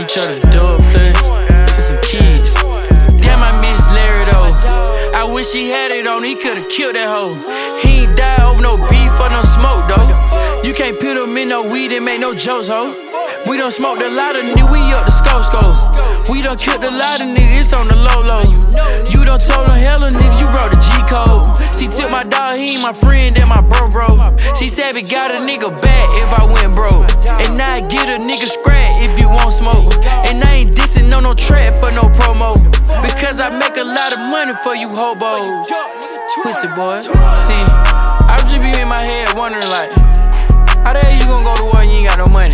bunch of the door plus to some kids. Damn, I miss Larry though. I wish he had it on, he could've killed that hoe. He ain't die over no beef or no smoke though. You can't put him in no weed and make no jokes, ho. We done smoked a lot of niggas, we up the scope. We done killed a lot of niggas, it's on the low. You done told him hella nigga, you wrote the G-code. She took my dog, he ain't my friend, and my bro. She said we got a nigga back if I went broke. And now I get a nigga scratch if you won't smoke. And I ain't dissing on no track for no promo, because I make a lot of money for you hobos. Pussy boy. See, I just be in my head wondering like, how the hell you gon' go to war and you ain't got no money?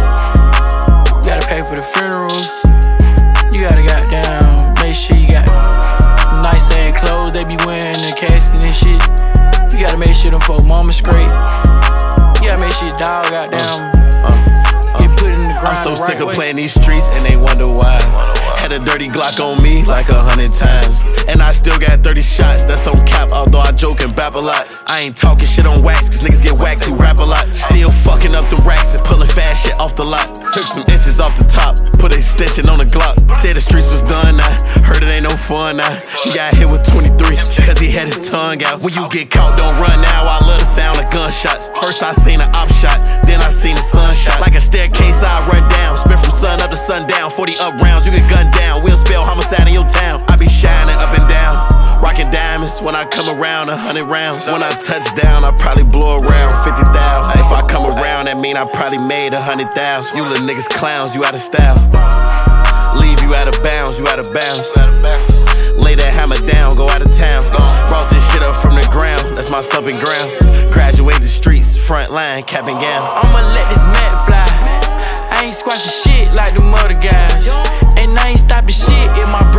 You gotta pay for the funerals. You gotta goddamn make sure you got nice ass clothes they be wearing in the casket and shit. You gotta make sure them folk mama straight. You gotta make sure your dog goddamn get put in the ground. I'm so the right sick of way. playing these streets and they wonder why. Had a dirty Glock on me like 100 times, and I still got 30 shots, that's on cap, although I joke and bap a lot. I ain't talking shit on wax, cause niggas get whacked who rap a lot. Still fucking up the racks and pulling fast shit off the lot. Took some inches off the top, put an extension on the Glock. Said the streets was done now, heard it ain't no fun now. He got hit with 23, cause he had his tongue out. When you get caught, don't run now, I love the sound of gunshots. First I seen an op shot, then I seen a sunshot. Like a staircase I run down, spin from sun up to sundown. 40 up rounds, you get gunned down. We'll spell homicide in your town. I be shining up and down, rocking diamonds when I come around. 100 rounds. When I touch down, I probably blow around 50,000. If I come around, that mean I probably made 100,000. You little niggas clowns, you out of style. Leave you out of bounds, you out of bounds. Lay that hammer down, go out of town. Brought this shit up from the ground, that's my stumping ground. Graduated streets, front line, cap and gown. I'ma let this mat fly. I ain't squashing shit like them other guys. And I ain't stopping shit if my